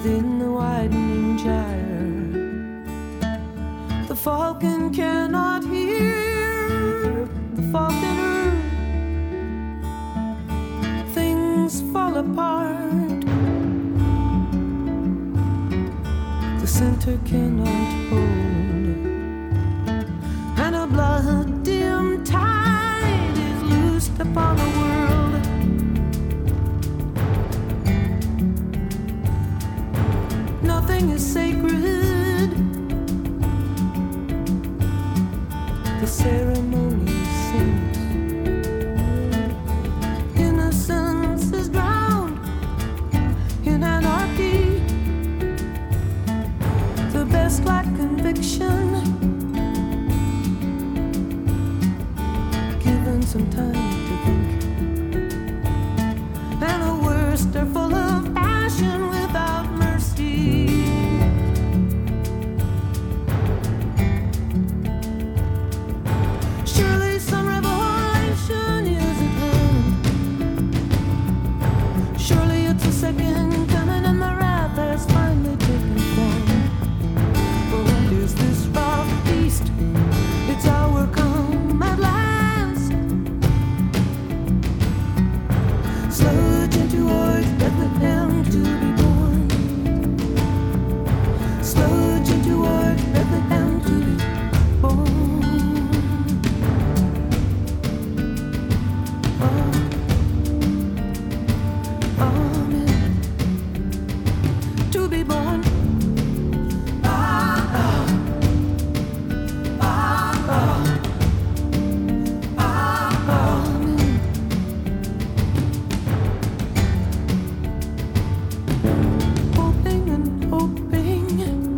within the widening gyre. The falcon cannot hear the falconer. Things fall apart. The center cannot hold, and a blood-dim tide is loosed upon the world. Nothing is sacred. The ceremony sings. Innocence is drowned in anarchy. The best lack conviction, given some time to think. And the worst are full of passion without mercy. Surely some revelation is at hand. Surely it's a second coming and the wrath has finally taken form. For what is this raw feast? It's our come at last. Sludging towards Bethlehem to be born. Sludging towards Bethlehem to be born. Amen. To be born. Hoping and hoping,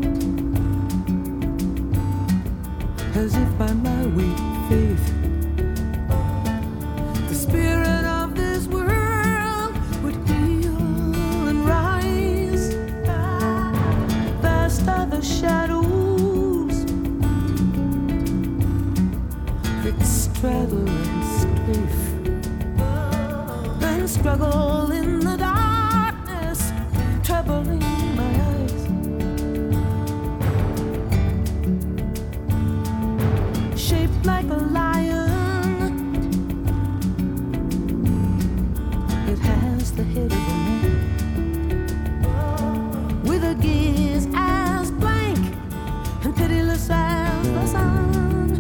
as if by my weak faith, the spirit of this world would heal and rise. Vast are the shadows that straddle and strafe and struggle in the darkness, troubling my eyes. Shaped like a lion, it has the head of a man, with a gaze as blank and pitiless as the sun.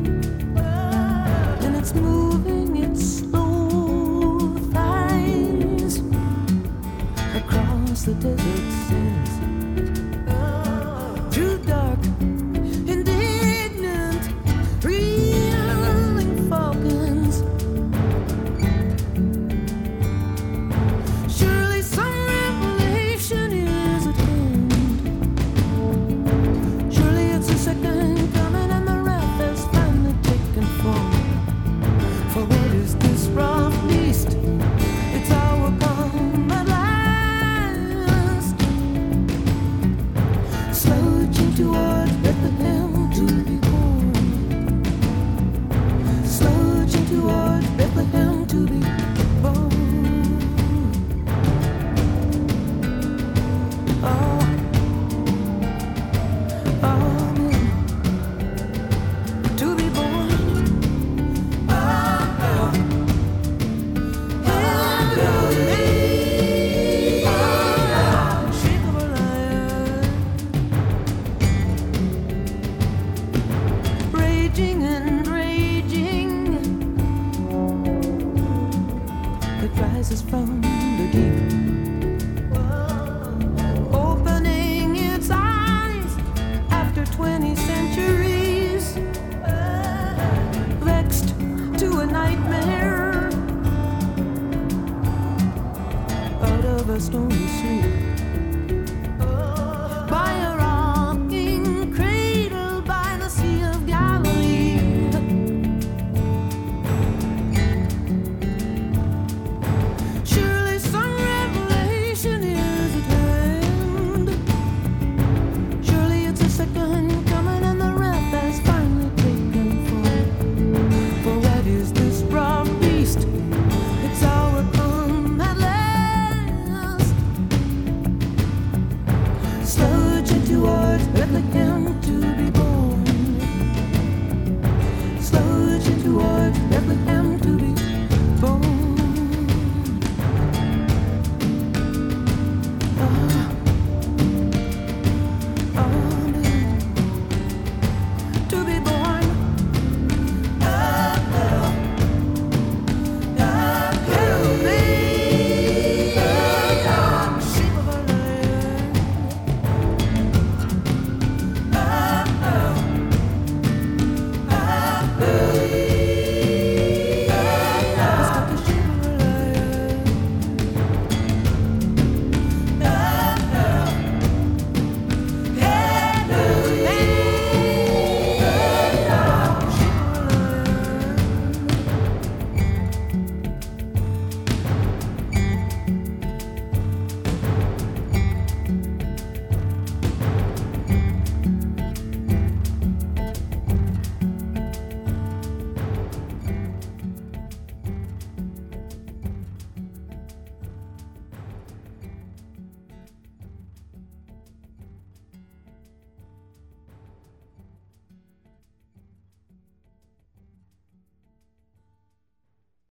And it's moving its slow thighs across the desert sands, through dark, indignant, reeling falcons. Surely some revelation is at hand. Surely it's a second coming and the wrath has finally taken form. For what is this raw feast? It's our come at last. Sludging towards Bethlehem to be born. Sludging towards Bethlehem to be born. Oh, amen. To be born. Sheep of a lion, raging and raging, it rises from the deep, opening its eyes after 20 centuries, vexed to a nightmare out of a stormy sleep.